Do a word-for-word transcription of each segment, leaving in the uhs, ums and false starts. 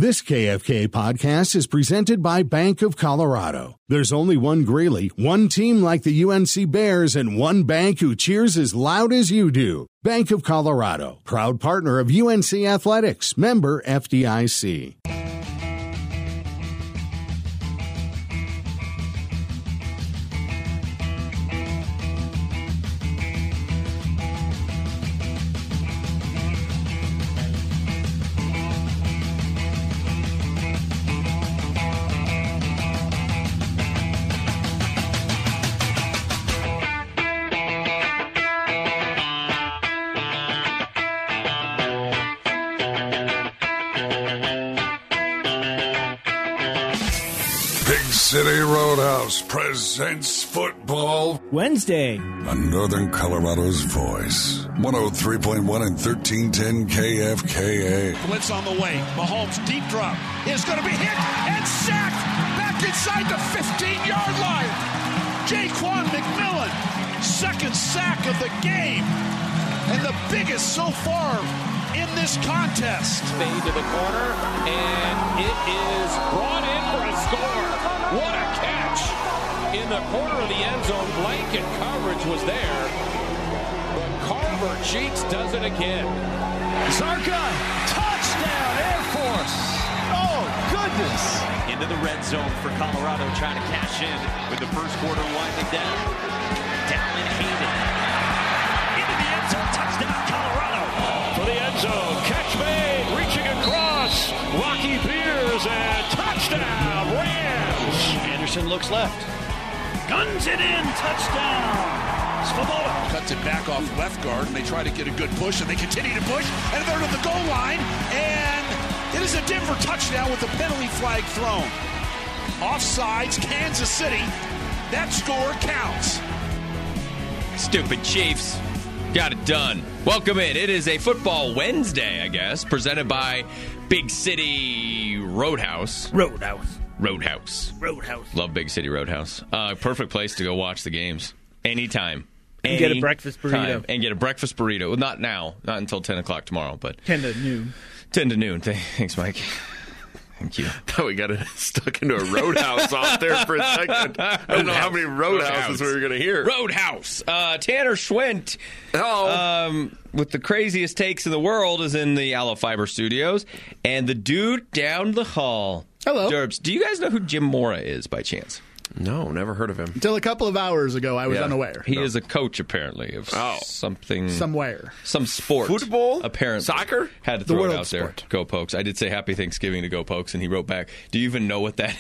This K F K podcast is presented by Bank of Colorado. There's only one Greeley, one team like the U N C Bears, and one bank who cheers as loud as you do. Bank of Colorado, proud partner of U N C Athletics, member F D I C. City Roadhouse presents Football Wednesday on Northern Colorado's voice. one oh three point one and thirteen ten K F K A. Blitz on the way. Mahomes deep drop is going to be hit and sacked back inside the fifteen-yard line. Jaquan McMillan, second sack of the game and the biggest so far in this contest. Fade to the corner, and it is brought in for a score. What a catch! In the corner of the end zone, blanket coverage was there, but Carver Cheeks does it again. Zarka, touchdown, Air Force! Oh, goodness! Into the red zone for Colorado, trying to cash in with the first quarter winding down. Dallin Hayden. Into the end zone, touchdown, Colorado! For the end zone, catch made, reaching across, Rocky Beers, and touchdown, Rams! Anderson looks left. Guns it in, touchdown! Svoboda. Cuts it back off left guard, and they try to get a good push, and they continue to push, and they're to the goal line, and it is a Denver touchdown with the penalty flag thrown. Offsides, Kansas City. That score counts. Stupid Chiefs. Got it done. Welcome in. It is a Football Wednesday, I guess, presented by Big City Roadhouse. Roadhouse. Roadhouse. Roadhouse. Love Big City Roadhouse. Uh, perfect place to go watch the games. Anytime. And get a breakfast burrito. Time. And get a breakfast burrito. Well, not now. Not until ten o'clock tomorrow, but ten to noon. ten to noon. Thanks, Mike. Thank you. Thought we got it stuck into a roadhouse off there for a second. I don't know how many roadhouses roadhouse. we were going to hear. Roadhouse. Uh, Tanner Schwent, oh. um, with the craziest takes in the world, is in the Aloe Fiber Studios. And the dude down the hall. Hello. Derbs, do you guys know who Jim Mora is by chance? No, never heard of him. Until a couple of hours ago, I was yeah. unaware. He no. is a coach, apparently, of oh. something. Somewhere. Some sport. Football? Apparently. Soccer? Had to the throw world it out sport. there. Go Pokes. I did say Happy Thanksgiving to Go Pokes, and he wrote back, do you even know what that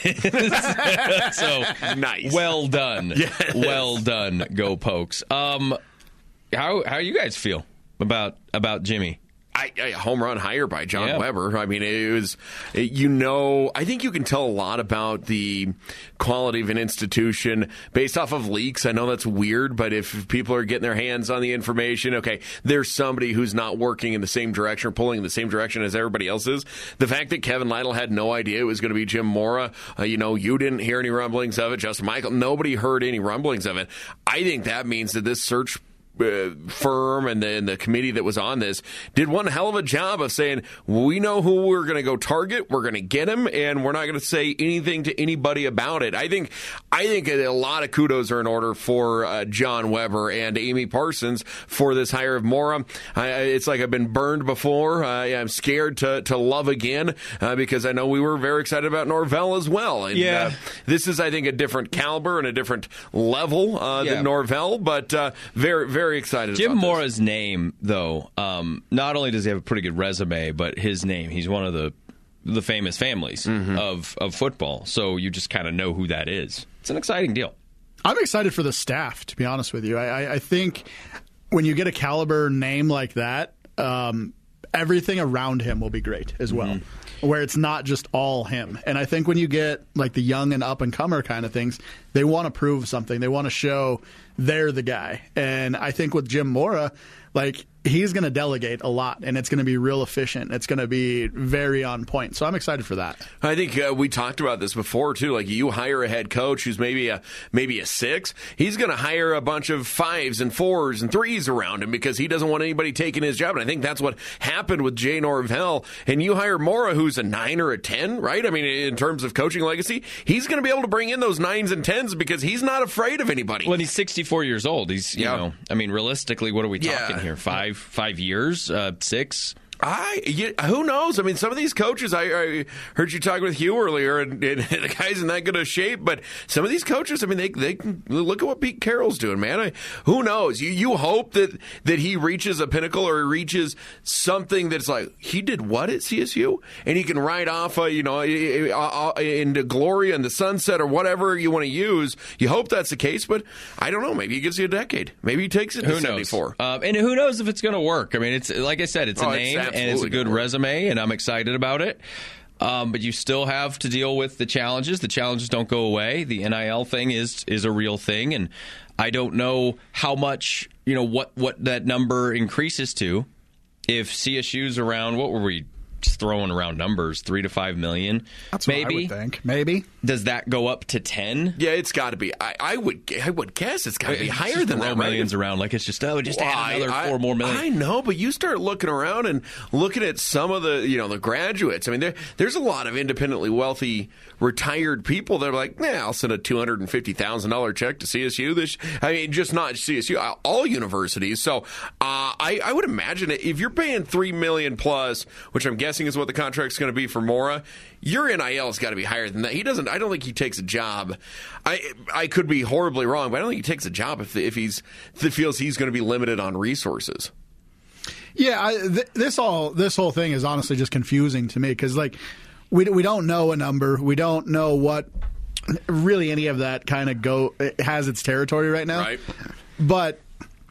is? So, nice. Well done. Yes. Well done, Go Pokes. Um, how how you guys feel about about Jimmy? I, I, home run higher by John yeah. Weber. I mean, it was, it, you know, I think you can tell a lot about the quality of an institution based off of leaks. I know that's weird, but if people are getting their hands on the information, okay, there's somebody who's not working in the same direction or pulling in the same direction as everybody else is. The fact that Kevin Lytle had no idea it was going to be Jim Mora, uh, you know, you didn't hear any rumblings of it. Justin Michael, nobody heard any rumblings of it. I think that means that this search Uh, firm and the, and the committee that was on this did one hell of a job of saying, we know who we're going to go target, we're going to get him, and we're not going to say anything to anybody about it. I think I think a lot of kudos are in order for uh, John Weber and Amy Parsons for this hire of Mora. I, it's like I've been burned before. Uh, I'm scared to, to love again uh, because I know we were very excited about Norvell as well. And, yeah. uh, this is, I think, a different caliber and a different level uh, yeah. than Norvell, but uh, very, very Very excited Jim about Mora's this. name, though, um, not only does he have a pretty good resume, but his name, he's one of the the famous families mm-hmm. of, of football. So you just kind of know who that is. It's an exciting deal. I'm excited for the staff, to be honest with you. I, I, I think when you get a caliber name like that, um, everything around him will be great as well. Mm-hmm. Where it's not just all him. And I think when you get like the young and up-and-comer kind of things, they want to prove something. They want to show they're the guy. And I think with Jim Mora, like he's going to delegate a lot, and it's going to be real efficient. It's going to be very on point. So I'm excited for that. I think uh, we talked about this before too. Like, you hire a head coach who's maybe a maybe a six, he's going to hire a bunch of fives and fours and threes around him because he doesn't want anybody taking his job. And I think that's what happened with Jay Norvell. And you hire Mora, who's a nine or a ten, right? I mean, in terms of coaching legacy, he's going to be able to bring in those nines and tens because he's not afraid of anybody. Well, he's sixty-four years old. He's, you yeah. know, I mean, realistically, what are we talking yeah. here? Five, five years, uh, six. I you, who knows? I mean, some of these coaches. I, I heard you talking with Hugh earlier, and, and the guy's in that good a shape. But some of these coaches, I mean, they they can look at what Pete Carroll's doing, man. I, who knows? You you hope that that he reaches a pinnacle or he reaches something that's like he did what at C S U, and he can ride off, uh, you know, into glory and the sunset or whatever you want to use. You hope that's the case, but I don't know. Maybe he gives you a decade. Maybe he takes it to seventy-four. Um, and who knows if it's going to work? I mean, it's like I said, it's a oh, name. It's and it's a good resume, and I'm excited about it. Um, but you still have to deal with the challenges. The challenges don't go away. The N I L thing is is a real thing, and I don't know how much, you know, what, what that number increases to. If C S U's around, what were we just throwing around numbers, three to five million? That's maybe. what I would think. Maybe. Does that go up to ten? Yeah, it's got to be. I, I would. I would guess it's got to be It's higher just than throw that. Right? Millions around like it's just oh, just Well, add another I, four more million. I know, but you start looking around and looking at some of the, you know, the graduates. I mean, there, there's a lot of independently wealthy retired people that are like, nah, I'll send a two hundred and fifty thousand dollar check to C S U. This, I mean, just not C S U, all universities. So, uh, I, I would imagine if you're paying three million plus, which I'm guessing is what the contract's going to be for Mora, your N I L has got to be higher than that. He doesn't. I don't think he takes a job. I I could be horribly wrong, but I don't think he takes a job if if he's if he feels he's going to be limited on resources. Yeah, I, th- this all this whole thing is honestly just confusing to me because like we we don't know a number, we don't know what really any of that kind of go it has its territory right now. Right, but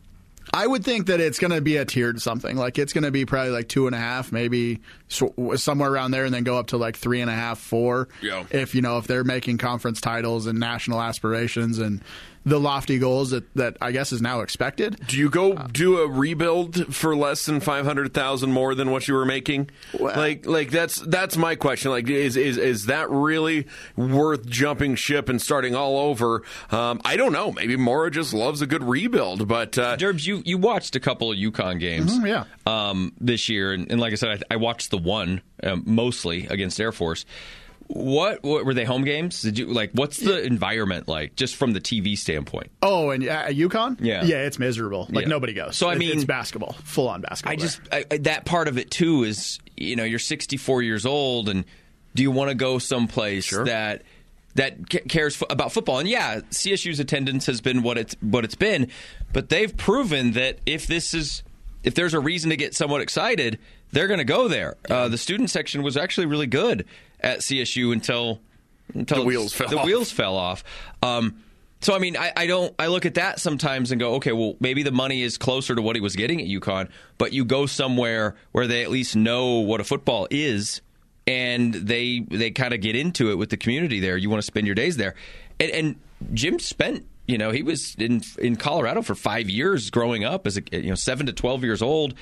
I would think that it's going to be a tiered something. Like it's going to be probably like two and a half, maybe somewhere around there, and then go up to like three and a half, four. Yeah. If you know if they're making conference titles and national aspirations and the lofty goals that, that I guess is now expected. Do you go do a rebuild for less than five hundred thousand more than what you were making? Well, like, like that's that's my question. Like, is is is that really worth jumping ship and starting all over? Um, I don't know. Maybe Mora just loves a good rebuild. But uh, Derbs, you you watched a couple of UConn games, mm-hmm, yeah, um, this year, and, and like I said, I, I watched the one um, mostly against Air Force. What, what were they home games? Did you like? What's the environment like, just from the T V standpoint? Oh, and uh, UConn, yeah, yeah, it's miserable. Like yeah. nobody goes. So I mean, it's basketball, full on basketball. I just I, that part of it too is, you know, you're sixty-four years old, and do you want to go someplace sure. that that cares about football? And yeah, C S U's attendance has been what it's what it's been, but they've proven that if this is if there's a reason to get somewhat excited, they're going to go there. Yeah. Uh, the student section was actually really good at C S U until until the wheels fell the off. wheels fell off. Um, so I mean, I, I don't. I look at that sometimes and go, okay, well, maybe the money is closer to what he was getting at UConn, but you go somewhere where they at least know what a football is, and they they kind of get into it with the community there. You want to spend your days there, and, and Jim spent. You know, he was in in Colorado for five years growing up as a you know seven to twelve years old.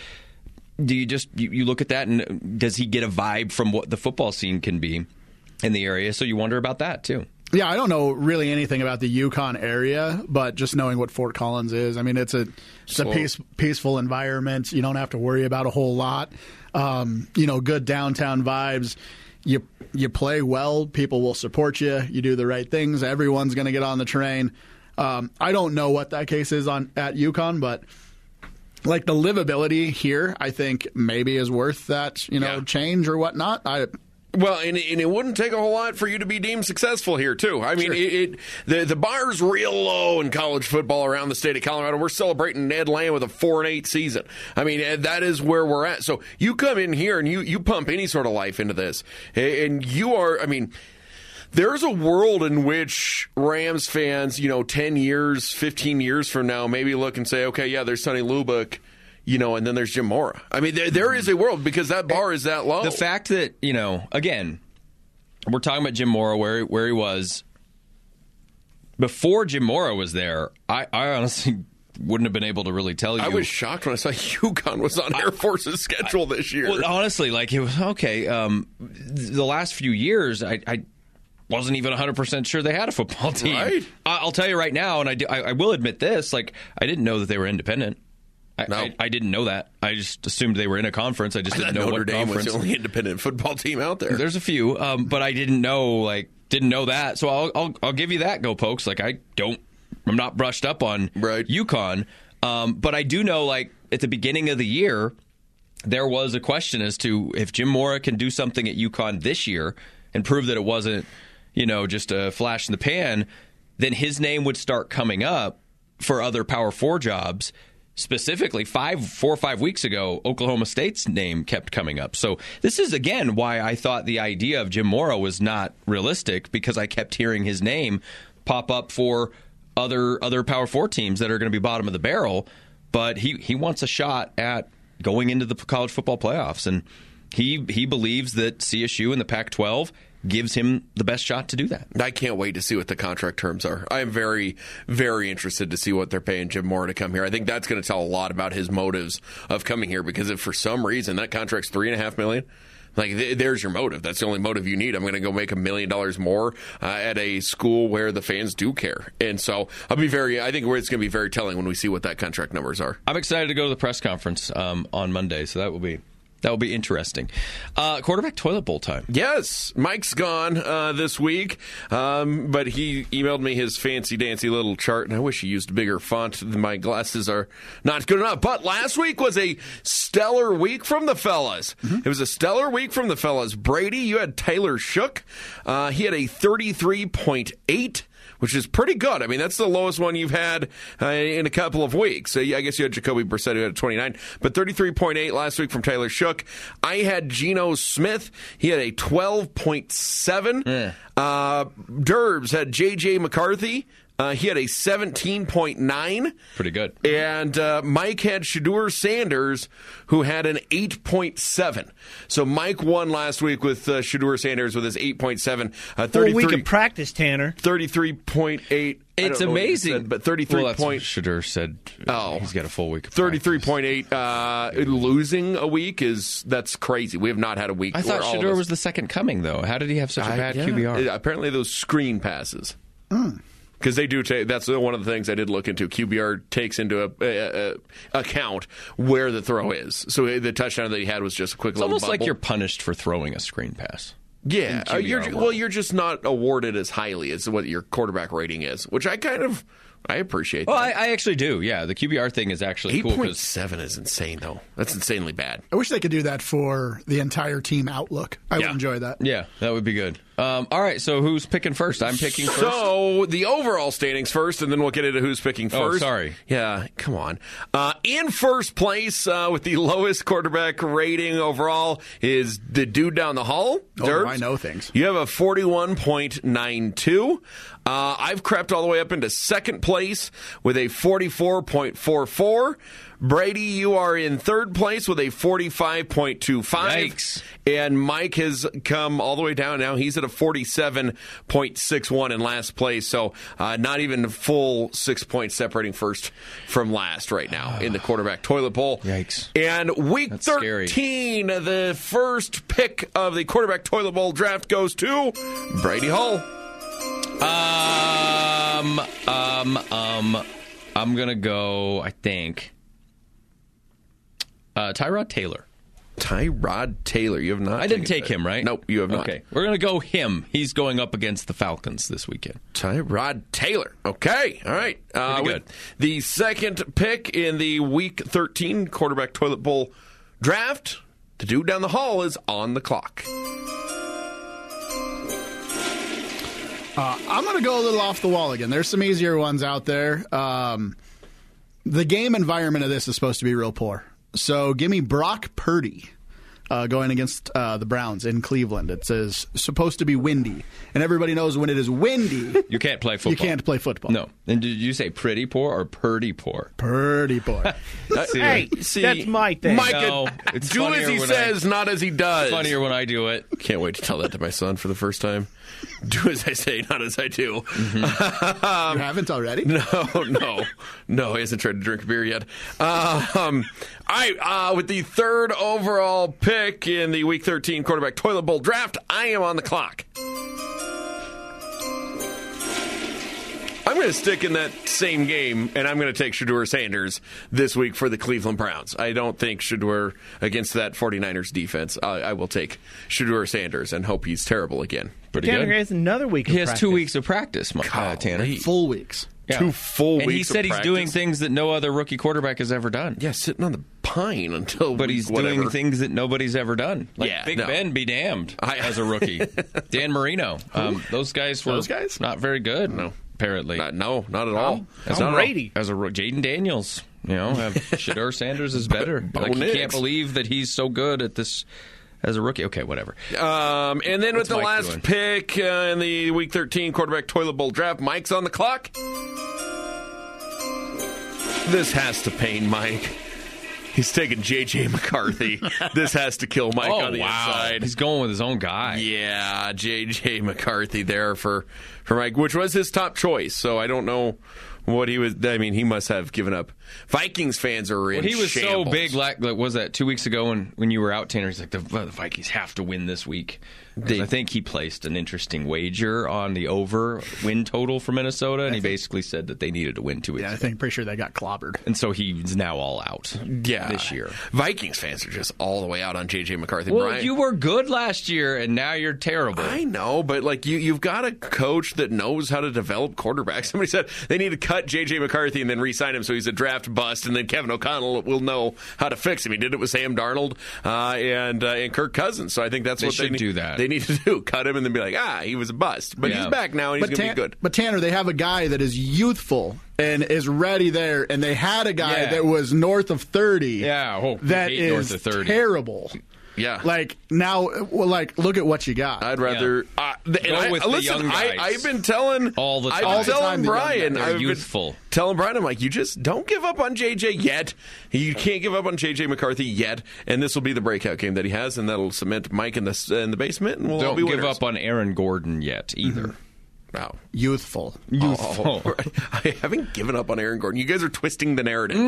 Do you just you, you look at that and does he get a vibe from what the football scene can be in the area? So you wonder about that too. Yeah, I don't know really anything about the UConn area, but just knowing what Fort Collins is, I mean, it's a it's a peace, peaceful environment. You don't have to worry about a whole lot. Um, you know, good downtown vibes. You you play well, people will support you. You do the right things. Everyone's going to get on the train. Um, I don't know what that case is on at UConn, but like the livability here, I think maybe is worth that, you know, yeah. change or whatnot. I Well, and, and it wouldn't take a whole lot for you to be deemed successful here, too. I mean, sure. it, it the the bar's real low in college football around the state of Colorado. We're celebrating Ned Land with a four and eight season. I mean, that is where we're at. So you come in here and you you pump any sort of life into this, and you are. I mean. There's a world in which Rams fans, you know, ten years, fifteen years from now, maybe look and say, okay, yeah, there's Sonny Lubick, you know, and then there's Jim Mora. I mean, there, there is a world because that bar is that low. The fact that, you know, again, we're talking about Jim Mora, where, where he was. Before Jim Mora was there, I, I honestly wouldn't have been able to really tell you. I was shocked when I saw UConn was on Air Force's schedule this year. Well, honestly, like it was okay. Um, the last few years, I, I wasn't even one hundred percent sure they had a football team. Right. I'll tell you right now, and I, do, I, I will admit this: like I didn't know that they were independent. I, no. I, I didn't know that. I just assumed they were in a conference. I just I didn't know Notre what Dame conference. was the only independent football team out there. There's a few, um, but I didn't know like didn't know that. So I'll I'll, I'll give you that, Go Pokes. Like I don't, I'm not brushed up on right. UConn, um, but I do know like at the beginning of the year there was a question as to if Jim Mora can do something at UConn this year and prove that it wasn't, you know, just a flash in the pan, then his name would start coming up for other Power Four jobs. Specifically, five, four or five weeks ago, Oklahoma State's name kept coming up. So this is, again, why I thought the idea of Jim Mora was not realistic, because I kept hearing his name pop up for other other Power Four teams that are going to be bottom of the barrel. But he, he wants a shot at going into the college football playoffs. And he he believes that C S U and the Pac twelve gives him the best shot to do that. I can't wait to see what the contract terms are. I am very, very interested to see what they're paying Jim Mora to come here. I think that's going to tell a lot about his motives of coming here, because if for some reason that contract's three and a half million, like th- there's your motive. That's the only motive you need. I'm going to go make a million dollars more uh, at a school where the fans do care. And so I'll be very, I think it's going to be very telling when we see what that contract numbers are. I'm excited to go to the press conference um, on Monday, so that will be That will be interesting. Uh, quarterback toilet bowl time. Yes, Mike's gone uh, this week, um, but he emailed me his fancy-dancy little chart, and I wish he used bigger font. My glasses are not good enough. But last week was a stellar week from the fellas. Mm-hmm. It was a stellar week from the fellas. Brady, you had Taylor Shook. Uh, he had a thirty-three point eight, which is pretty good. I mean, that's the lowest one you've had uh, in a couple of weeks. So, yeah, I guess you had Jacoby Brissett, who had a twenty-nine, but thirty-three point eight last week from Taylor Shook. I had Geno Smith. He had a twelve point seven. Yeah. Uh, Derbs had J J McCarthy. Uh, he had a seventeen point nine. Pretty good. And uh, Mike had Shedeur Sanders, who had an eight point seven. So Mike won last week with uh, Shedeur Sanders with his eight point seven. Uh, Full week of practice, Tanner. thirty-three point eight. It's amazing. Said, but thirty-three well, point. Shedeur said oh, he's got a full week of thirty-three point eight. Uh, losing a week is that's crazy. We have not had a week. I thought Shedeur was the second coming, though. How did he have such a bad I, yeah. Q B R? Apparently, those screen passes. Mm. Because they do take, that's one of the things I did look into. Q B R takes into a, a, a account where the throw is. So the touchdown that he had was just a quick it's little almost bubble. like you're punished for throwing a screen pass. Yeah, uh, you're, well, you're just not awarded as highly as what your quarterback rating is, which I kind of I appreciate. Well, that. I, I actually do. Yeah, the Q B R thing is actually cool. eight point seven is insane, though. That's insanely bad. I wish they could do that for the entire team outlook. I yeah. would enjoy that. Yeah, that would be good. Um, all right, so who's picking first? I'm picking first. So the overall standings first, and then we'll get into who's picking first. Oh, sorry. Yeah, come on. Uh, in first place uh, with the lowest quarterback rating overall is the dude down the hall. Oh, Derbs. I know things. You have a forty-one point nine two. Uh, I've crept all the way up into second place with a forty-four point four four. Brady, you are in third place with a forty-five point two five. Yikes. And Mike has come all the way down now. He's at a forty-seven point six one in last place. So uh, not even a full six points separating first from last right now in the quarterback toilet bowl. Yikes. And week That's thirteen, scary. The first pick of the quarterback toilet bowl draft goes to Brady Hall. Um, um, um, I'm going to go, I think, uh, Tyrod Taylor. Tyrod Taylor. You have not. I didn't take him, right? Nope, you have not. Okay, we're going to go him. He's going up against the Falcons this weekend. Tyrod Taylor. Okay, all right. Uh, Pretty good. The second pick in the Week thirteen quarterback toilet bowl draft, the dude down the hall is on the clock. Uh, I'm going to go a little off the wall again. There's some easier ones out there. Um, the game environment of this is supposed to be real poor. So give me Brock Purdy. uh, going against uh, the Browns in Cleveland. It says supposed to be windy, and everybody knows when it is windy, you can't play football. You can't play football. No. And did you say pretty poor or purdy poor? Purdy poor. see, hey, see, that's my thing. Micah, no, it's do as he says, I, not as he does. It's funnier when I do it. Can't wait to tell that to my son for the first time. Do as I say, not as I do. Mm-hmm. um, you haven't already? No, no. No, he hasn't tried to drink beer yet. Um, I, uh, with the third overall pick in the Week thirteen Quarterback Toilet Bowl Draft, I am on the clock. I'm going to stick in that same game, and I'm going to take Shedeur Sanders this week for the Cleveland Browns. I don't think Shedeur against that 49ers defense. I, I will take Shedeur Sanders and hope he's terrible again. Pretty Tanner good. has another week. He of has practice. two weeks of practice, uh, Tanner. Full weeks. Yeah. Two full and weeks he said of he's practice. doing things that no other rookie quarterback has ever done. Yeah, sitting on the pine until But he's whatever. doing things that nobody's ever done. Like Yeah, Big no. Ben be damned I- as a rookie. Dan Marino. Um, those guys were Those guys? not very good, No. apparently. Not, no, not at all. As Tom not Brady. As a ro- Jaden Daniels. You know, have Shedeur Sanders is better. Bo Like, you Nix. can't believe that he's so good at this as a rookie. Okay, whatever. Um, and then What's with the Mike last doing? pick uh, in the Week thirteen Quarterback Toilet Bowl Draft, Mike's on the clock. This has to pain Mike. He's taking J J McCarthy. This has to kill Mike oh, on the wow. inside. He's going with his own guy. Yeah, J J McCarthy there for, for Mike, which was his top choice. So I don't know what he was. I mean, he must have given up. Vikings fans are in Well, he was shambles. so big. Like, like, was that two weeks ago when, when you were out, Tanner? He's like, the, the Vikings have to win this week. 'Cause They- I think he placed an interesting wager on the over win total for Minnesota, and he basically said that they needed to win two weeks Yeah, I ago. think pretty sure they got clobbered. And so he's now all out Yeah, this year. Vikings fans are just all the way out on J J McCarthy. Well, Brian. you were good last year, and now you're terrible. I know, but like you, you've got a coach that knows how to develop quarterbacks. Somebody said they need to cut J J McCarthy and then re-sign him so he's a draft bust, and then Kevin O'Connell will know how to fix him. He did it with Sam Darnold uh, and uh, and Kirk Cousins. So I think that's They what they should need, do that. They need to do: cut him and then be like, ah, he was a bust, but Yeah. he's back now and he's But, going to Tan- be good. but Tanner, they have a guy that is youthful and is ready there, and they had a guy Yeah. that was north of thirty. Yeah, oh, we that hate north is of thirty. terrible. Yeah, Like now, well, like look at what you got. I'd rather uh, th- and Go I, with the listen. young I, guys. I've been telling All the I've time. been All the telling time, the young Brian. guys. I've They're been youthful. telling Brian, I'm like, you just don't give up on J J yet. You can't give up on J J McCarthy yet, and this will be the breakout game that he has, and that'll cement Mike in the in the basement, and we'll all Don't be give winners. up on Aaron Gordon yet either. Wow. Youthful. Oh, I haven't given up on Aaron Gordon. You guys are twisting the narrative.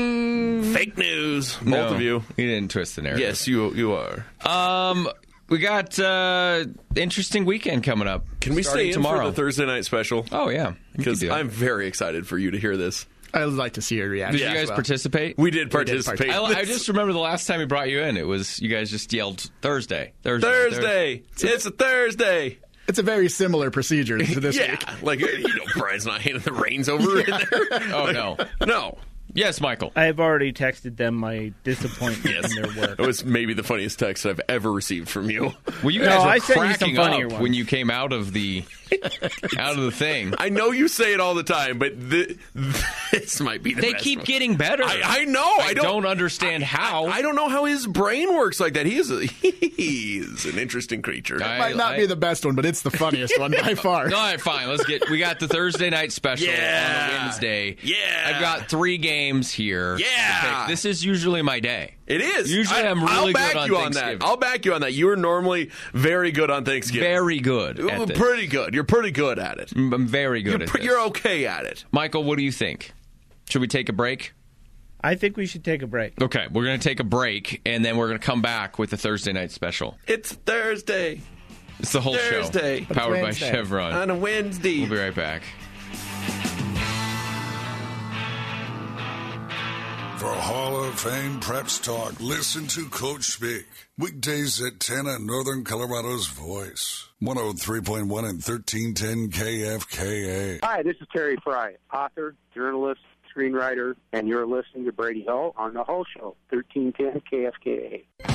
Fake news, both No, of you. He didn't twist the narrative. Yes, you you are. Um, we got uh, interesting weekend coming up. Can we starting stay in tomorrow? for the Thursday night special? Oh yeah, We Because could do that. I'm very excited for you to hear this. I would like to see your reaction. Did you as guys well. participate? We did participate. I, I just remember the last time we brought you in, it was you guys just yelled Thursday, Thursday, Thursday. It's a Thursday. It's a very similar procedure to this yeah, week. like you know, Brian's not handing the reins over in there. Oh no, No, yes, Michael. I have already texted them my disappointment in their work. that was maybe the funniest text I've ever received from you. Well, you No, guys were I sent you some cracking funnier up ones. when you came out of the out of the thing. I know you say it all the time, but th- this might be the They best keep one. getting better. I, I know. I I don't, don't, understand how. I, I don't know how his brain works like that. He is a, he's an interesting creature. I- Might not be the best one, but it's the funniest one by far. All right, fine. Let's get. We got the Thursday night special Yeah. on a Wednesday. Yeah. I've got three games here. Yeah. Okay, this is usually my day. It is. Usually I, I'm really I'll good back on you on that. Thanksgiving. I'll back you on that. You are normally very good on Thanksgiving. Very good. Ooh, At this. pretty good. You're pretty good at it. I'm very good You're, at pre- this. you're okay at it. Michael, what do you think? Should we take a break? I think we should take a break. Okay, we're going to take a break, and then we're going to come back with the Thursday night special. It's Thursday. It's the whole Thursday. show. Powered by Wednesday. Chevron. On a Wednesday. We'll be right back. For Hall of Fame Preps Talk, listen to Coach Speak. Weekdays at ten on Northern Colorado's Voice. one oh three point one and thirteen ten K F K A. Hi, this is Terry Fry, author, journalist, screenwriter, and you're listening to Brady Hull on The Hull Show, thirteen ten K F K A.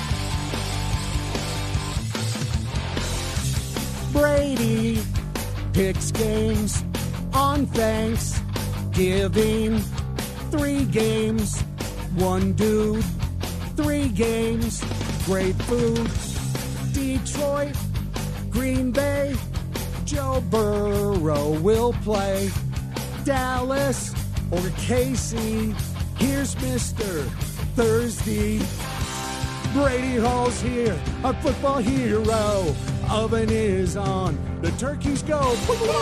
Brady, Six games on Thanksgiving. Three games, one dude. Three games, great food. Detroit, Green Bay, Joe Burrow will play. Dallas or K C, here's Mister Thursday. Brady Hall's here, our football hero. Oven is on, the turkeys go.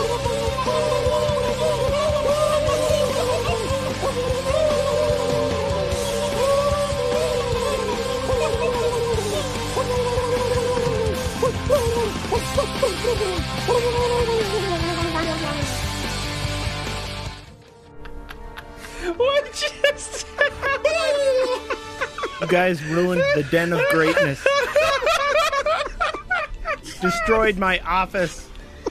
What just happened? You guys ruined the den of greatness. Destroyed my office.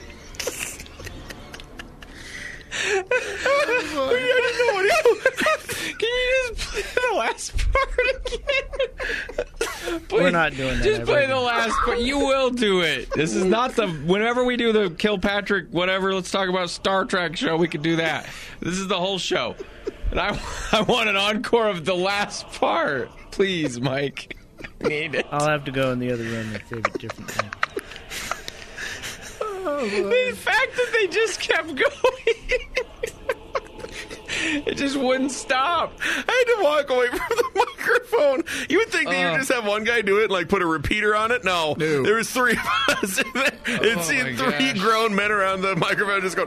Can you just play the last part again? Play, We're not doing that. Just play ever. the last part. You will do it. This is not the. Whenever we do the Kilpatrick, whatever, let's talk about Star Trek show, we could do that. This is the whole show. And I, I want an encore of the last part. Please, Mike. I need it. I'll have to go in the other room and save it differently. Oh, the fact that they just kept going. It just wouldn't stop. I had to walk away from the microphone. You would think that Uh, you just have one guy do it and like put a repeater on it. No, No. there was three of us. And Oh, seeing my three gosh. grown men around the microphone just going.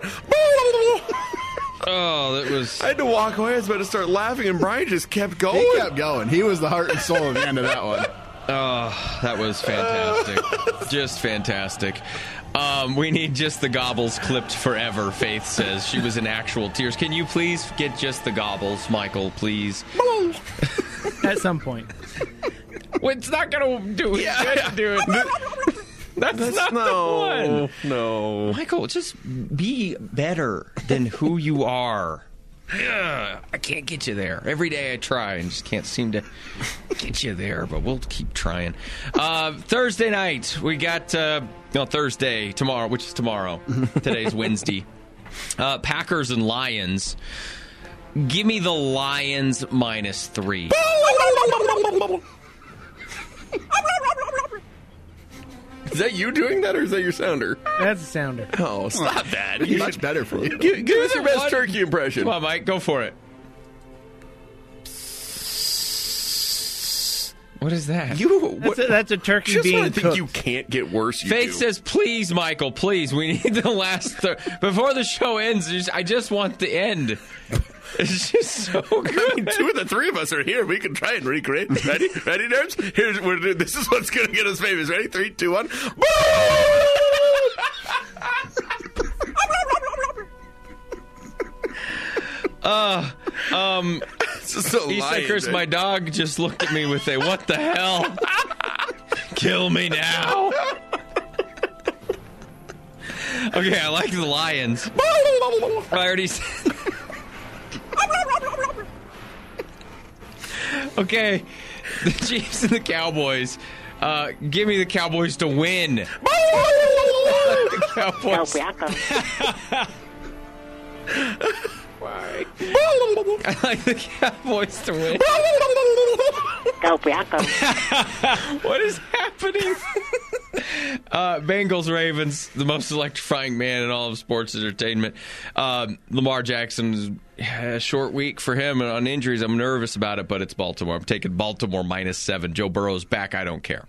Oh, that was. I had to walk away. I was about to start laughing, and Brian just kept going. He kept going. He was the heart and soul of the end of that one. Oh, that was fantastic. Just fantastic. Um, we need just the gobbles clipped forever, Faith says. She was in actual tears. Can you please get just the gobbles, Michael, please? At some point. Well, it's not going to do it. Yeah. Do it. That's, That's not no, the one. no. Michael, just be better than who you are. Ugh, I can't get you there. Every day I try and just can't seem to get you there, but we'll keep trying. Uh, Thursday night, we got, uh, no, Thursday, tomorrow, which is tomorrow. Today's Wednesday. Uh, Packers and Lions. Give me the Lions minus three. Is that you doing that, or is that your sounder? That's a sounder. Oh, stop that. It's much better for you. Give, give us your best What? turkey impression. Come on, Mike, go for it. What is that? You, That's what, a, that's a turkey just being when I think cooked. you can't get worse, you Faith do. says, please, Michael, please, we need the last third. Before the show ends, just- I just want the end. It's just so I mean, good. two of the three of us are here. We can try and recreate. Ready? Ready, nerds? Here's we're doing, this is what's going to get us famous. Ready? Three, two, one. Uh, um, So he said, Chris, my dog just looked at me with a, what the hell? Kill me now. Okay, I like the Lions. I already said. Okay, the Chiefs and the Cowboys. Uh, give me the Cowboys to win. The Cowboys. Why? I like the Cowboys to win. What is happening? Uh, Bengals, Ravens, the most electrifying man in all of sports entertainment. Um, Lamar Jackson's a short week for him on injuries. I'm nervous about it, but it's Baltimore. I'm taking Baltimore minus seven. Joe Burrow's back. I don't care.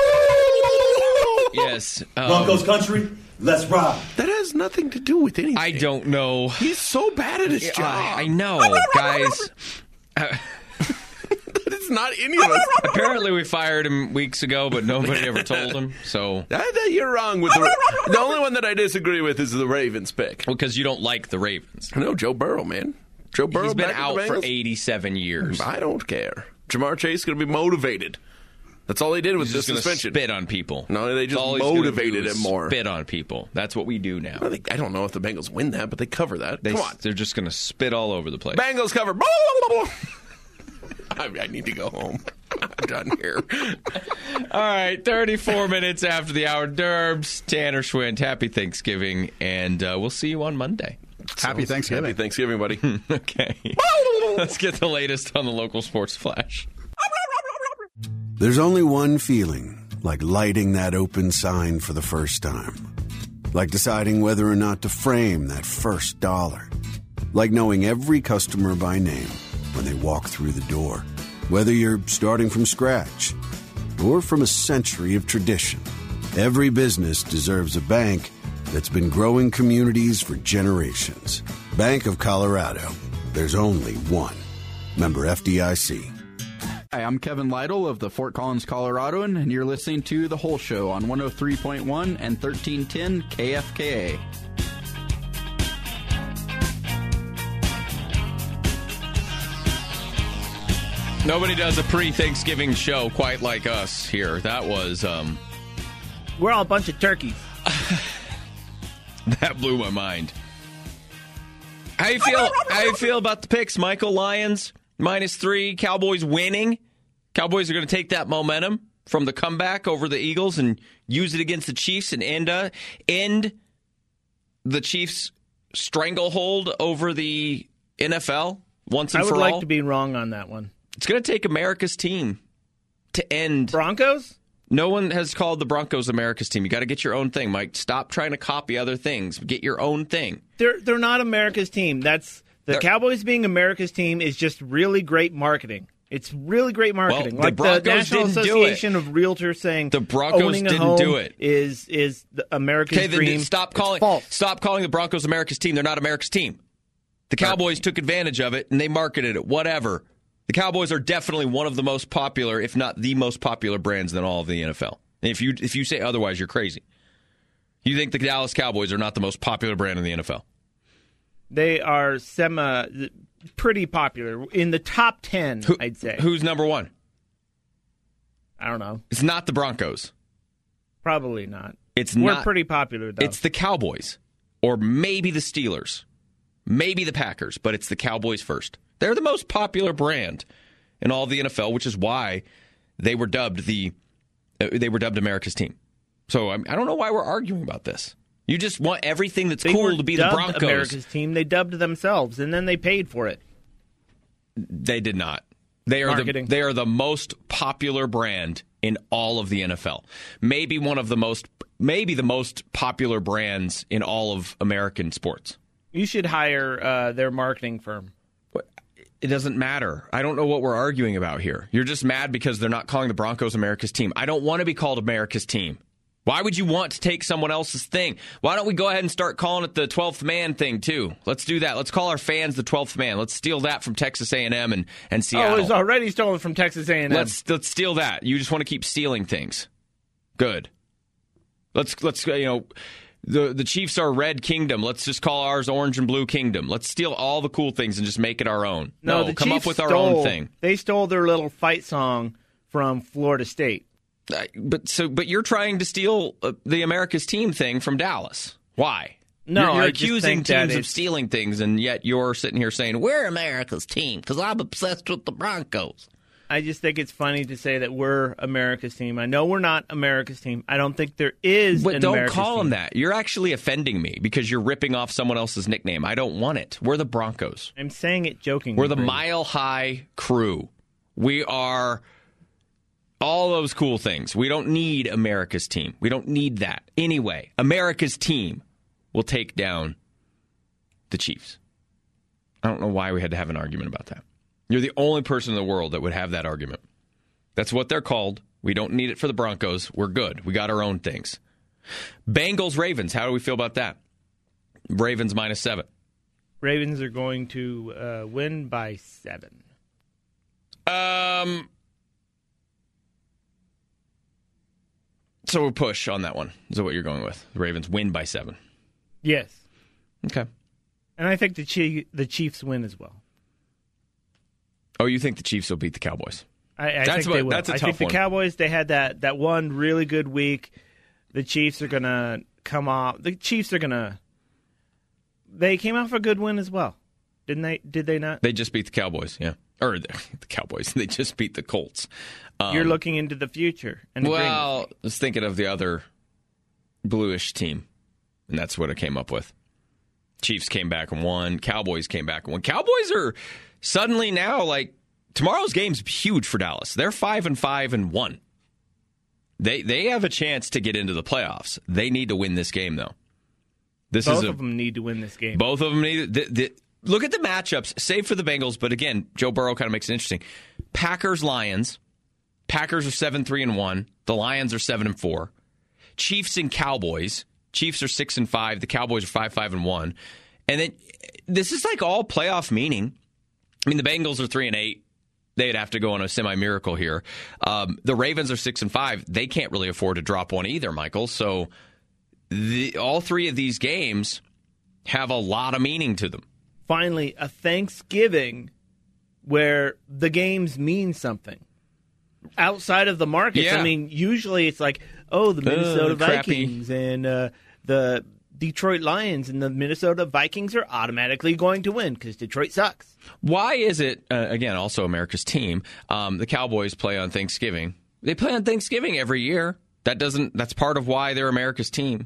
Yes. Um, Broncos country, let's ride. That has nothing to do with anything. I don't know. He's so bad at his Yeah, job. I, I know, guys. Uh, It's not any of us. apparently, we fired him weeks ago, but nobody ever told him. So, That- that- you're wrong with the. The only one that I disagree with is the Ravens pick. well, because you don't like the Ravens. No, Joe Burrow, man. Joe Burrow. He's been back with out the for Bengals. eighty-seven years. I don't care. Jamar Chase is going to be motivated. That's all they did with He's this just gonna suspension. spit on people. No, they That's just all he's gonna motivated do is him more. Spit on people. That's what we do now. I, think, I don't know if the Bengals win that, but they cover that. They, Come on. They're just going to spit all over the place. Bengals cover. I, I need to go home. We're done here. All right, thirty-four minutes after the hour. Derbs, Tanner Schwint, happy Thanksgiving, and uh, we'll see you on Monday. Happy Thanksgiving. Happy Thanksgiving, buddy. Okay. Let's get the latest on the local sports flash. There's only one feeling like lighting that open sign for the first time. Like deciding whether or not to frame that first dollar. Like knowing every customer by name when they walk through the door. Whether you're starting from scratch or from a century of tradition. Every business deserves a bank that's been growing communities for generations. Bank of Colorado. There's only one. Member F D I C. Hi, I'm Kevin Lytle of the Fort Collins Coloradoan, and you're listening to The Whole Show on one oh three point one and thirteen ten K F K A. Nobody does a pre-Thanksgiving show quite like us here. That was, um... We're all a bunch of turkeys. That blew my mind. How you feel? How you feel about the picks, Michael? Lions minus three, Cowboys winning. Cowboys are going to take that momentum from the comeback over the Eagles and use it against the Chiefs and end uh, end the Chiefs' stranglehold over the N F L once and I for all. would like to be wrong on that one. It's going to take America's team to end. Broncos? No one has called the Broncos America's team. You got to get your own thing, Mike. Stop trying to copy other things. Get your own thing. They're they're not America's team. That's the they're, Cowboys being America's team is just really great marketing. It's really great marketing. Well, like the, the National Association of Realtors saying the Broncos owning a didn't home do it. Is is the America's okay, dream? Then stop calling stop calling the Broncos America's team. They're not America's team. The Cowboys took advantage of it and they marketed it. Whatever. The Cowboys are definitely one of the most popular, if not the most popular brands in all of the N F L. And if you if you say otherwise, you're crazy. You think the Dallas Cowboys are not the most popular brand in the N F L? They are semi pretty popular in the top ten. Who, I'd say. Who's number one? I don't know. It's not the Broncos. Probably not. It's We're not. pretty popular though. It's the Cowboys, or maybe the Steelers, maybe the Packers, but it's the Cowboys first. They're the most popular brand in all of the N F L, which is why they were dubbed the uh, they were dubbed America's team. So I, I don't know why we're arguing about this. You just want everything that's they cool to be the Broncos. America's team. They dubbed themselves, and then they paid for it. They did not. They are the, they are the most popular brand in all of the N F L. Maybe one of the most, maybe the most popular brands in all of American sports. You should hire uh, their marketing firm. It doesn't matter. I don't know what we're arguing about here. You're just mad because they're not calling the Broncos America's team. I don't want to be called America's team. Why would you want to take someone else's thing? Why don't we go ahead and start calling it the twelfth man thing, too? Let's do that. Let's call our fans the twelfth man. Let's steal that from Texas A and M and, and Seattle. Oh, it's already stolen from Texas A and M. Let's let's steal that. You just want to keep stealing things. Good. Let's, let's you know, the, the Chiefs are Red Kingdom. Let's just call ours Orange and Blue Kingdom. Let's steal all the cool things and just make it our own. No, no the come Chiefs up with stole, our own thing. They stole their little fight song from Florida State. Uh, but so, but you're trying to steal uh, the America's team thing from Dallas. Why? No, you're, you're I accusing just think teams that of stealing things, and yet you're sitting here saying we're America's team because I'm obsessed with the Broncos. I just think it's funny to say that we're America's team. I know we're not America's team. I don't think there is. But an don't America's call team. them that. You're actually offending me because you're ripping off someone else's nickname. I don't want it. We're the Broncos. I'm saying it jokingly. We're the Mile High Crew. We are all those cool things. We don't need America's team. We don't need that. Anyway, America's team will take down the Chiefs. I don't know why we had to have an argument about that. You're the only person in the world that would have that argument. That's what they're called. We don't need it for the Broncos. We're good. We got our own things. Bengals, Ravens. How do we feel about that? Ravens minus seven. Ravens are going to uh, win by seven. Um... So we'll push on that one. Is that what you're going with? The Ravens win by seven. Yes. Okay. And I think the Chief, the Chiefs win as well. Oh, you think the Chiefs will beat the Cowboys? I, I that's think what, they will. That's a I tough think the one. Cowboys, they had that, that one really good week. The Chiefs are going to come off. The Chiefs are going to. They came off a good win as well. Didn't they? Did they not? They just beat the Cowboys, yeah. Or the, the Cowboys. They just beat the Colts. Um, You're looking into the future. And well, I was thinking of the other bluish team, and that's what I came up with. Chiefs came back and won. Cowboys came back and won. Cowboys are suddenly now, like, tomorrow's game's huge for Dallas. They're five and five and one. They they have a chance to get into the playoffs. They need to win this game, though. This both is a, of them need to win this game. Both of them need the, the, look at the matchups, save for the Bengals, but again, Joe Burrow kind of makes it interesting. Packers, Lions. Packers are seven three and one. The Lions are seven and four. Chiefs and Cowboys. Chiefs are six and five. The Cowboys are five five and one. And then this is like all playoff meaning. I mean, the Bengals are three and eight. They'd have to go on a semi-miracle here. Um, the Ravens are six and five. They can't really afford to drop one either, Michael. So the, all three of these games have a lot of meaning to them. Finally, a Thanksgiving where the games mean something. Outside of the markets, Yeah. I mean, usually it's like, oh, the Minnesota Uh, crappy. Vikings and uh, the Detroit Lions and the Minnesota Vikings are automatically going to win because Detroit sucks. Why is it, uh, again, also America's team, um, the Cowboys play on Thanksgiving? They play on Thanksgiving every year. That doesn't. That's part of why they're America's team.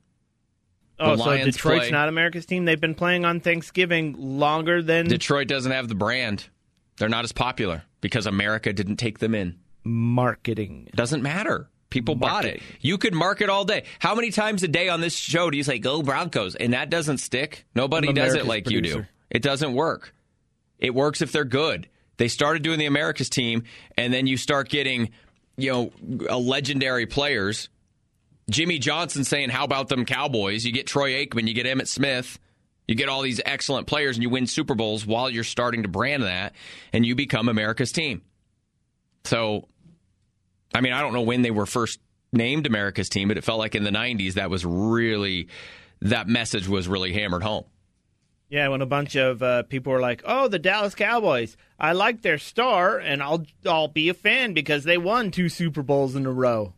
Oh, The so Lions Detroit's play- not America's team? They've been playing on Thanksgiving longer than... Detroit doesn't have the brand. They're not as popular because America didn't take them in. Marketing. Doesn't matter. People bought it. You could market all day. How many times a day on this show do you say, go Broncos? And that doesn't stick. Nobody I'm does it America's like you do. producer. It doesn't work. It works if they're good. They started doing the America's team, and then you start getting, you know, a legendary players. Jimmy Johnson saying, how about them Cowboys? You get Troy Aikman, you get Emmitt Smith. You get all these excellent players, and you win Super Bowls while you're starting to brand that, and you become America's team. So, I mean, I don't know when they were first named America's team, but it felt like in the nineties that was really, that message was really hammered home. Yeah, when a bunch of uh, people were like, oh, the Dallas Cowboys, I like their star, and I'll I'll be a fan because they won two Super Bowls in a row.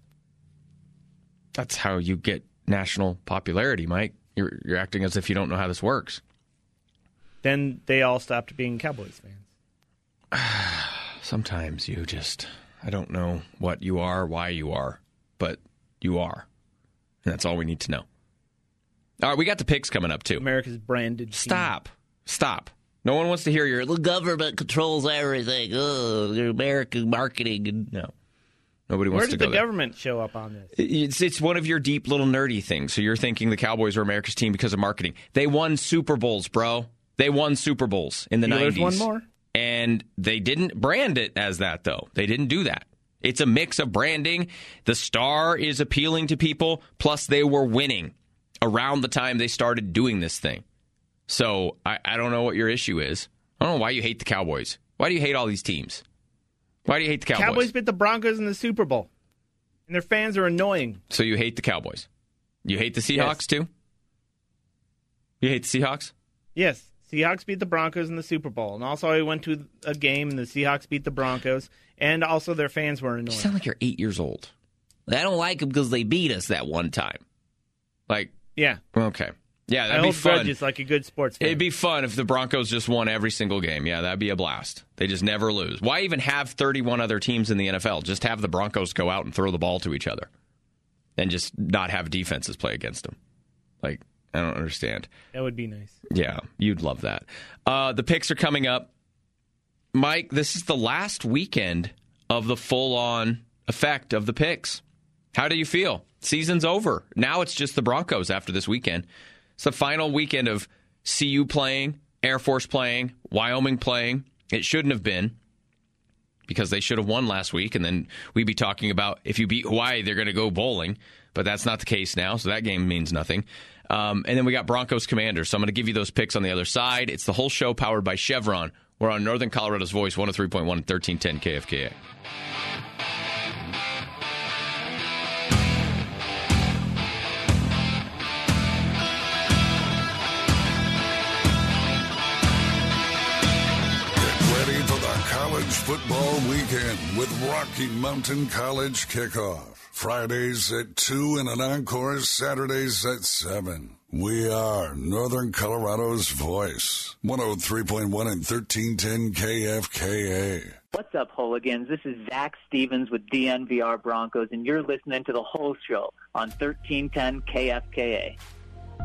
That's how you get national popularity, Mike. You're, you're acting as if you don't know how this works. Then they all stopped being Cowboys fans. Sometimes you just, I don't know what you are, why you are, but you are. And that's all we need to know. All right, we got the picks coming up, too. America's branded team. Stop. Stop. No one wants to hear your, the government controls everything. Oh, your American marketing. No. Nobody wants Where to did go the there. government show up on this? It's it's one of your deep little nerdy things. So you're thinking the Cowboys are America's team because of marketing. They won Super Bowls, bro. They won Super Bowls in the Steelers nineties. won more? And they didn't brand it as that, though. They didn't do that. It's a mix of branding. The star is appealing to people. Plus, they were winning around the time they started doing this thing. So I, I don't know what your issue is. I don't know why you hate the Cowboys. Why do you hate all these teams? Why do you hate the Cowboys? Cowboys beat the Broncos in the Super Bowl. And their fans are annoying. So you hate the Cowboys. You hate the Seahawks, Yes. too? You hate the Seahawks? Yes, Seahawks beat the Broncos in the Super Bowl. And also I went to a game and the Seahawks beat the Broncos. And also their fans were annoying. You sound like you're eight years old. I don't like them because they beat us that one time. Like, Yeah. okay. Yeah, I that'd be hold fun. grudges like a good sports fan. It'd be fun if the Broncos just won every single game. Yeah, that'd be a blast. They just never lose. Why even have thirty-one other teams in the N F L? Just have the Broncos go out and throw the ball to each other. And just not have defenses play against them. Like, I don't understand. That would be nice. Yeah, you'd love that. Uh, the picks are coming up. Mike, this is the last weekend of the full-on effect of the picks. How do you feel? Season's over. Now it's just the Broncos after this weekend. It's the final weekend of C U playing, Air Force playing, Wyoming playing. It shouldn't have been because they should have won last week, and then we'd be talking about if you beat Hawaii, they're going to go bowling. But that's not the case now, so that game means nothing. Um, and then we got Broncos Commanders. So I'm going to give you those picks on the other side. It's the whole show powered by Chevron. We're on Northern Colorado's Voice, one oh three point one and thirteen ten K F K A. Ready for the college football weekend with Rocky Mountain College kickoff. Fridays at two and an encore Saturdays at seven. We are Northern Colorado's voice. one oh three point one and thirteen ten K F K A. What's up, Hooligans? This is Zach Stevens with D N V R Broncos, and you're listening to The Whole Show on thirteen ten K F K A.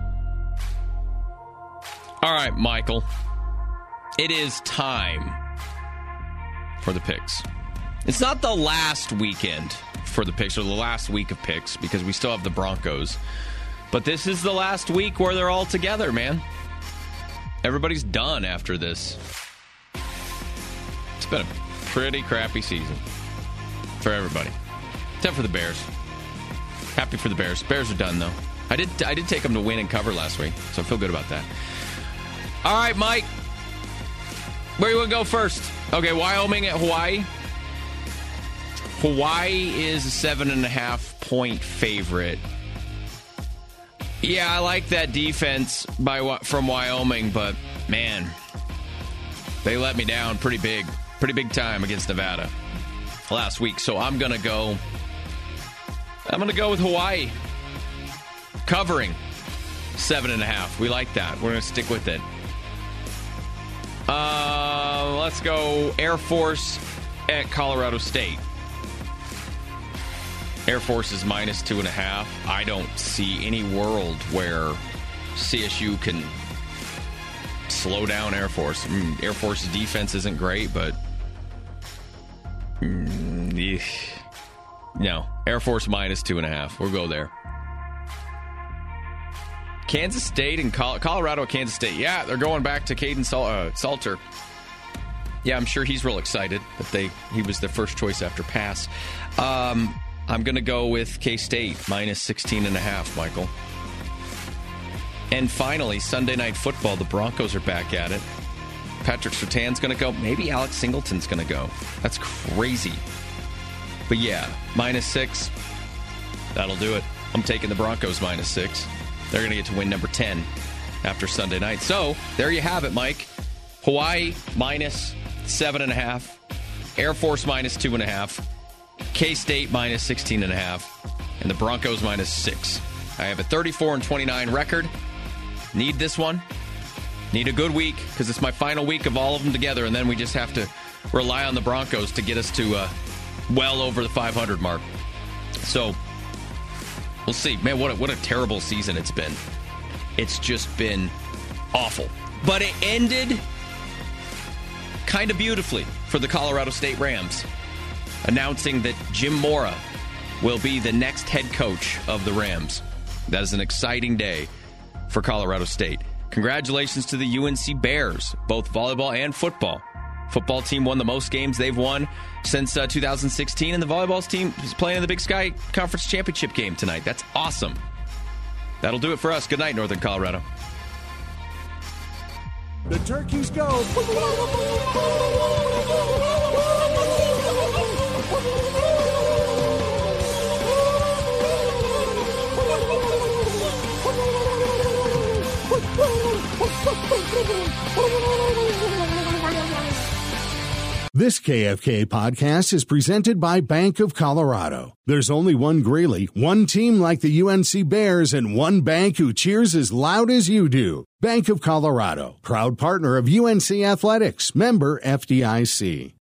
All right, Michael. It is time for the picks. It's not the last weekend for the picks, or the last week of picks, because we still have the Broncos. But this is the last week where they're all together, man. Everybody's done after this. It's been a pretty crappy season for everybody, except for the Bears. Happy for the Bears. Bears are done, though. I did I did take them to win and cover last week, so I feel good about that. All right, Mike. Where do you want to go first? Okay, Wyoming at Hawaii. Hawaii is a seven and a half point favorite. Yeah, I like that defense by from Wyoming, but man, they let me down pretty big, pretty big time against Nevada last week. So I'm gonna go. I'm gonna go with Hawaii covering seven and a half. We like that. We're gonna stick with it. Uh, let's go Air Force at Colorado State. Air Force is minus two and a half. I don't see any world where C S U can slow down Air Force. I mean, Air Force's defense isn't great, but mm, no. Air Force minus two and a half. We'll go there. Kansas State and Col- Colorado, Kansas State. Yeah, they're going back to Caden Sal- uh, Salter. Yeah, I'm sure he's real excited that they he was their first choice after pass. Um, I'm going to go with K-State, minus sixteen and a half, Michael. And finally, Sunday Night Football, the Broncos are back at it. Patrick Surtain's going to go. Maybe Alex Singleton's going to go. That's crazy. But yeah, minus six, that'll do it. I'm taking the Broncos minus six. They're going to get to win number ten after Sunday night. So, there you have it, Mike. Hawaii, minus seven and a half. Air Force, minus two and a half. K-State, minus sixteen and a half. And the Broncos, minus six. I have a thirty-four and twenty-nine record. Need this one. Need a good week, because it's my final week of all of them together, and then we just have to rely on the Broncos to get us to uh, well over the five hundred mark. So, we'll see. Man, what a, what a terrible season it's been. It's just been awful. But it ended kind of beautifully for the Colorado State Rams, announcing that Jim Mora will be the next head coach of the Rams. That is an exciting day for Colorado State. Congratulations to the U N C Bears, both volleyball and football. Football team won the most games they've won since uh, two thousand sixteen, and the volleyball team is playing in the Big Sky Conference Championship game tonight. That's awesome. That'll do it for us. Good night, Northern Colorado. The turkeys go. This K F K podcast is presented by Bank of Colorado. There's only one Greeley, one team like the U N C Bears, and one bank who cheers as loud as you do. Bank of Colorado, proud partner of U N C Athletics, member F D I C.